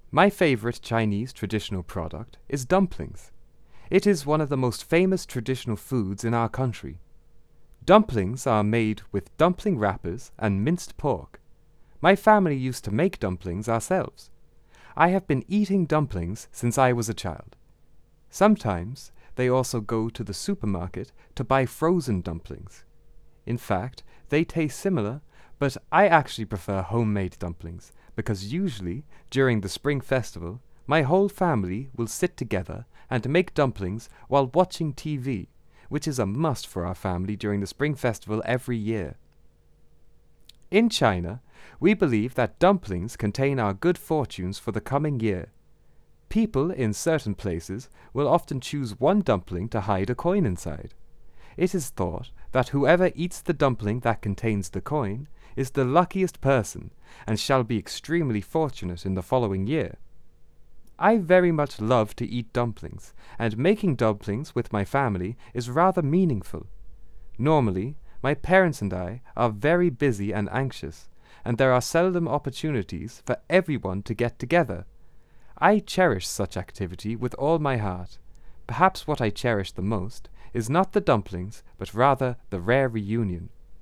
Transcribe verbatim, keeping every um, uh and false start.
My favorite Chinese traditional product is dumplings. It is one of the most famous traditional foods in our country. Dumplings are made with dumpling wrappers and minced pork. My family used to make dumplings ourselves. I have been eating dumplings since I was a child. Sometimes they also go to the supermarket to buy frozen dumplings. In fact, they taste similar, but I actually prefer homemade dumplings because usually, during the Spring Festival, my whole family will sit together and make dumplings while watching T V, which is a must for our family during the Spring Festival every year. In China, we believe that dumplings contain our good fortunes for the coming year. People in certain places will often choose one dumpling to hide a coin inside. It is thought that whoever eats the dumpling that contains the coin is the luckiest person and shall be extremely fortunate in the following year. I very much love to eat dumplings, and making dumplings with my family is rather meaningful. Normally, my parents and I are very busy and anxious, and there are seldom opportunities for everyone to get together. I cherish such activity with all my heart. Perhaps what I cherish the most is not the dumplings, but rather the rare reunion.